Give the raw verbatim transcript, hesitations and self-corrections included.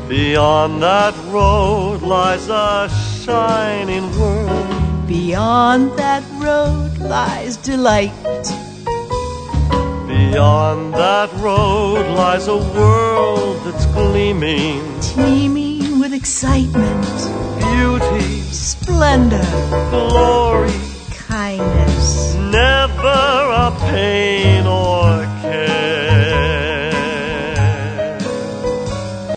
Beyond that road lies a shining world. Beyond that road lies delight. Beyond that road lies a world that's gleaming, teeming with excitement, beauty, splendor, glory, kindness. Never a pain.